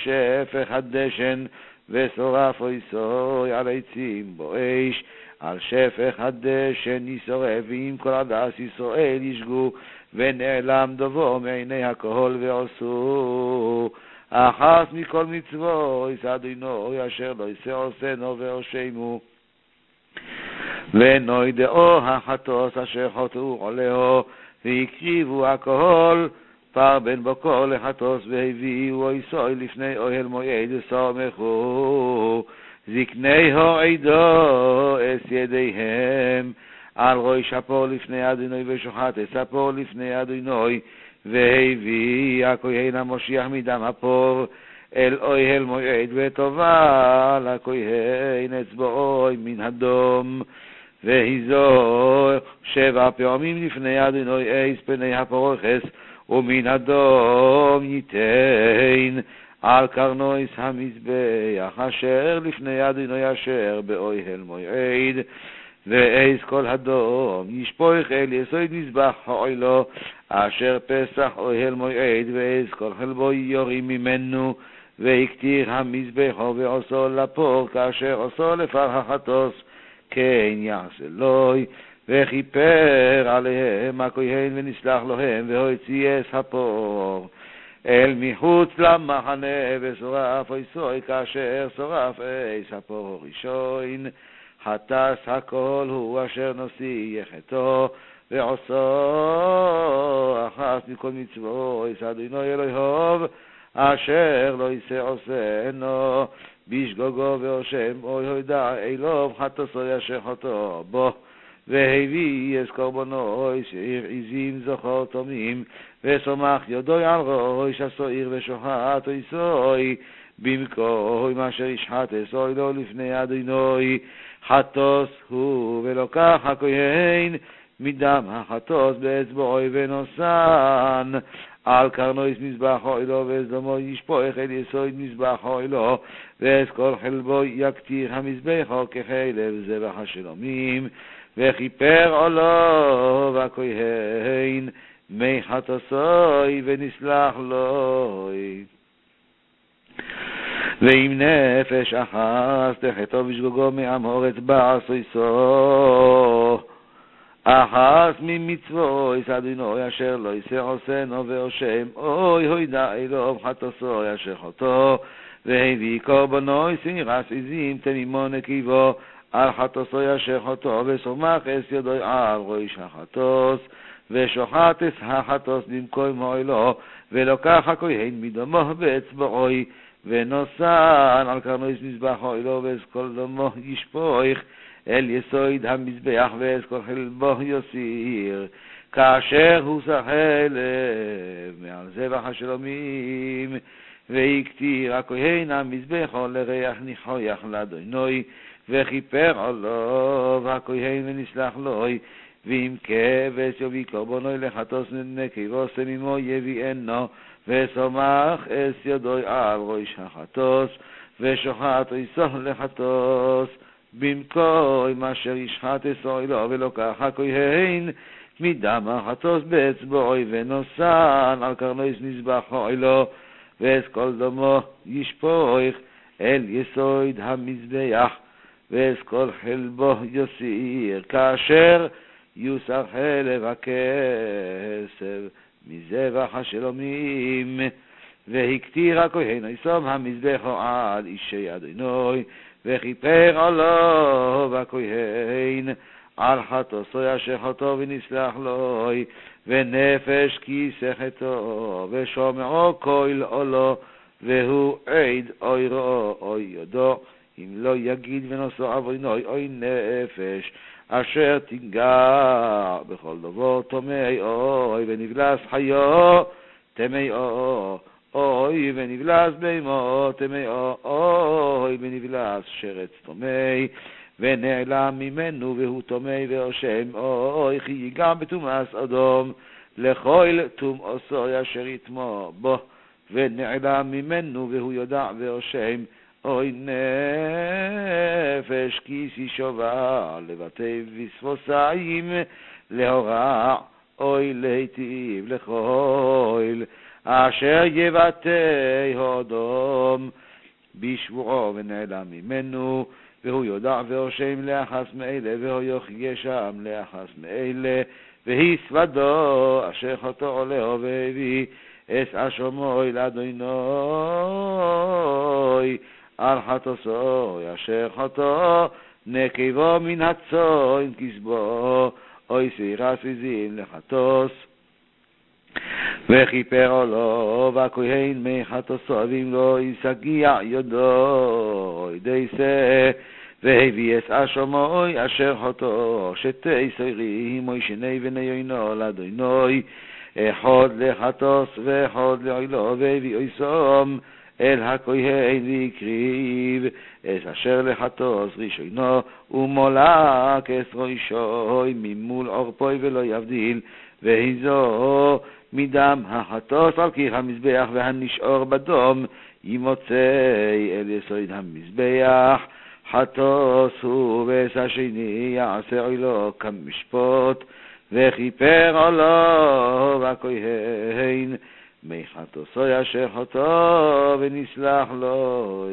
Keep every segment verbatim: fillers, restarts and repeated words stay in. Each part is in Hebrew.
שפך הדשן ושורף איסוי על עצים בו אש, על שפך הדשן ישורף, ועם כל עדס ישראל ישגו, ונעלם דובו מעיני הקהל ועשו אחת מכל מצוו יסעדינו אשר לא יעשנו ועושמו, ונוידאו החטוס אשר חטאו עליהו, והקריבו הקהל פר בן בוקו לחטוס, והביאו איסוי לפני אוהל מועד וסומכו זקני העדה את ידיהם על ראש אפו לפני אדוני, ושוחט את אפו לפני אדוני, והביא הכהן המושיח מדם אפור אל אוהל מועד, וטובה לכהן אצבעו מן הדום, והיזור שבע פעמים לפני אדוני אס פני הפורחס, ומן הדום ייתן על קרנויס המזבח אשר לפני אדוני אשר באוהל מועד, ואיס כל הדום ישפוך אל יסוד מזבח העילו אשר פסח אוהל מועד, ואיס כל חלבו יורים ממנו, והקטיר המזבחו ועשו לפור כאשר עשו לפר החטוס, כן יעשה לוי, וכיפר עליהם הכהן ונסלח להם, והוציא את הפור אל מחוץ למחנה, ושורף איסוי כאשר שורף איס הפור ראשון, חטס הכל הוא אשר נושא יחתו, ועשו אחת מכל מצוו אדוני אלוהיו אשר לא יעשה עושנו בשגוגו ואושם, אוי הודע אלוב חטאו אשר חטא בו, והביא את קורבנו שעיר עזים זכור תומים, וסומך ידו על ראש הסוער, ושוחט איסוי במקום אשר ישחט אסוי לו לפני אדוני, חטוס הוא, ולוקח הכהן מדם החטוס באצבעו ונוסן על קרנויס מזבח האלו, וזדמו ישפוך אל יסוד מזבח האלו, ואת כל חלבו יקטיר המזבחו כחלב זבח השלומים, וכיפר עולו והכהן מי חטאסוי ונסלח לו. ואם נפש אחת תחתו בשגוגו מעם אורץ בעשו איסו אחת ממצוו אדוני אשר לא יעשה עושנו ועושם, אוי הוידע אלוב חטאסו אשר חטאו, והביא קורבנו סירס עזים תמימו נקבו על חטאסו אשר חטאו, וסומך את ידו על ראש החטאס, ושוחט את החטאס במקום האלו, ולוקח הכהן מדמו באצבעו ונוסן על קרנויס מזבח האלו, ואת כל דמו ישפוך אל יסוד המזבח, ואת כל חלבו יסיר כאשר הוא סחלב מעל זבח השלומים, ויקטיר הכהן המזבחו לריח ניחויח לאדוני, וכיפר עליו הכהן ונסלח לו, ואם כבש יביא קורבנו לחטאס נקבו סמימו יביאנו, וסומך את ידו על ראש החטאס, ושוחט איסו לחטאס במקום אשר ישחט אסו לו, ולוקח הכהן מדם החטאס באצבעו ונוסן על קרנויס מזבח האלו, ואת כל דמו ישפוך אל יסוד המזבח, ואת כל חלבו יסיר כאשר יוסר חלב הכסף מזבח השלומים, והקטיר הכהן איסום המזבחו על אישי אדוני, וכיפר עליו הכהן על חטאסו אשר חטא ונסלח לו, ונפש כיסחתו ושומעו קול עולו, והוא עד אוירו אוי יודו, אם לא יגיד ונושא עווינוי אוי נפש אשר תנגע בכל דבר טמא אוי, ונבלס חיו טמא אוי, ונבלס בהמו טמא אוי, ונבלס שרץ טמא ונעלם ממנו והוא טמא ואושם אוי, כי ייגע בטומאת אדום לכל טומאתו אשר יטמא בו, ונעלם ממנו והוא יודע ואושם אוי נפש כיסי שובה לבתי וספוסיים להורע, אוי להיטיב לכל אשר יבטא הודום בשבועו ונעלם ממנו, והוא יודע ואושם לאחס מאלה, והוא יוחיה שם לאחס מאלה, והסוודו אשר חטא עולהו והביא אס אשומוי לאדוני על חטאסוי אשר חטא נקבו מן הצאן כסבו אוי סירס עזים לחטאס וכיפר עולו והכהן מחטאסו ואם לא ישגיע ידו דייסה והביא אס אשומוי אשר חטא שתי סוירים אוי שני בני יוינו לאדוני אחד לחטאס ואחד לעילו והביא אויסום אל הכהן ויקריב אס אשר לחטאס ראשונו ומולק אס ראשוי ממול עורפוי ולא יבדיל והיזו מדם החטאס על קיר המזבח והנשאר בדום ימוצא אל יסוד המזבח חטאס הוא ואס השני יעשה עילו כמשפט וכיפר עולו והכהן מחטאסו אשר חטא ונסלח לו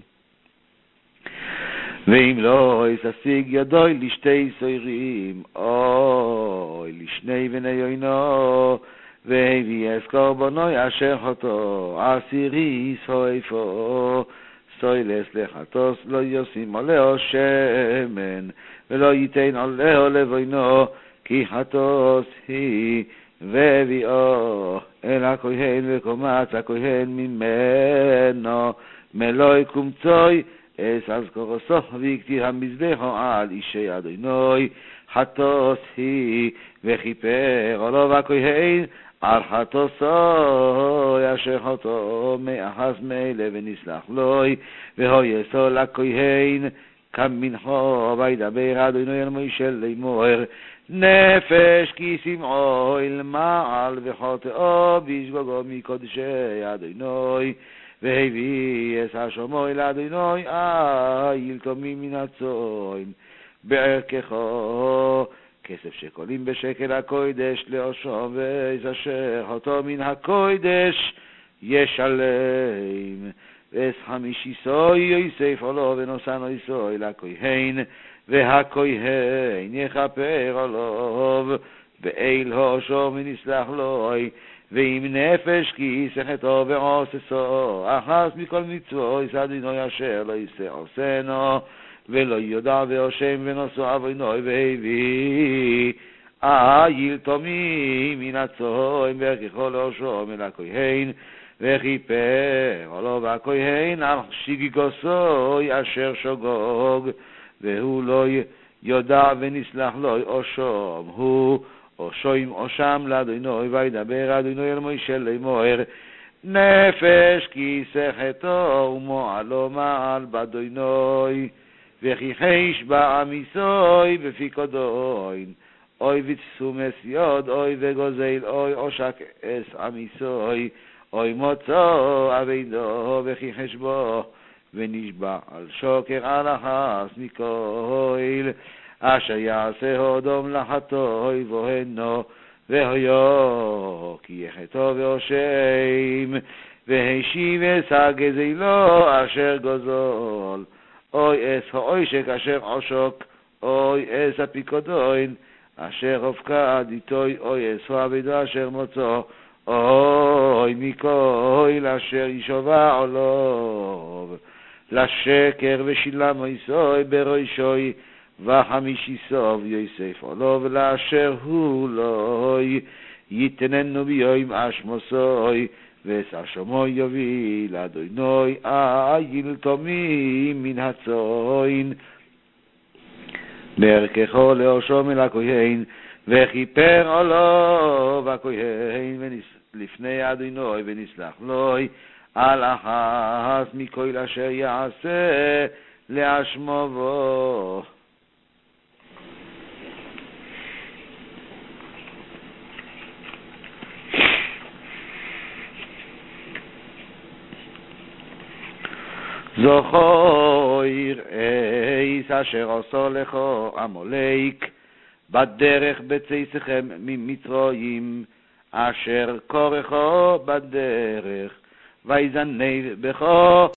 ואם לא יששיג ידוי לשתי סוירים אוי לשני בני יוינו והביא אס קורבנו אשר חטא עשירי סויפו סוילס לחטאס לא ישים עליהו שמן ולא ייתן עליהו לבוינו כי חטאס היא והביאו אל הכהן וקומץ הכהן ממנו מלוי קומצוי אס אזכורסו ויקטיר המזבחו על אישי אדוני חטאס היא וכיפר עולו והכהן על חטאסו אשר חטא מאחז מאלה ונסלח לוי והויסו לכהן כמנחו וידבר אדוני אל מוישה לאמור נפש כי שמעו אל מעל וחוטאו בשגגו מקודשי אדוני והביא אס אשומו אל אדוני איל תומי מן הצאן בערכו כסף שקולים בשקל הקודש לאושום ואס אשר חטא מן הקודש ישלם ואס חמישי סוי יוסף עולו ונוסנו סוי לכהן והכהן יכפר עליו ואל הושו ונסלח לו ואם נפש כי יסחתו ועושסו אחס מכל מצוו יסעדינו אשר לא יסעוסנו ולא יודע והושם ונושא אבוינו והביא איל תומי מן הצאן ברכו להושו מן הכהן וכיפר עליו והכהן על שגיגוסו אשר שוגוג והוא לא יודע ונסלח לו אושם הוא אושים אושם לאדוני וידבר אדוני אל מוישה לאמור נפש כי שחתו ומועלו מעל באדוני וכי חיש בעמיסוי בפיקודוין אוי ותסומס יוד אוי וגוזל אוי עושק אס עמיסוי אוי מוצא אבידו וכי חשבו ונשבע על שוקר על החס מכל אשר יעשה הודום לחטוי והנו והיו כי יחטו ואושם והשיב אס הגזלו אשר גוזל אוי אס האוישק אשר עושק אוי אס הפיקודוין אשר הופקד איתוי אוי אס העבידו אשר מוצא אוי מכל אשר ישובע עולו לשקר ושילמו יסוי בראשוי וחמישי סוב יוסף עולו ולאשר הוא לא יתננו ביום אשמוסוי וסשומו יוביל לאדוני איל תומי מן הצאן בערכו להושום אל הכהן וכיפר עולו והכהן לפני אדוני ונסלח לו על אחס מכל אשר יעשה לאשמו בו זוכר איס אשר עשו לכו עמלק בדרך בצאתכם ממצרים אשר כורחו בדרך, ויזנב בכו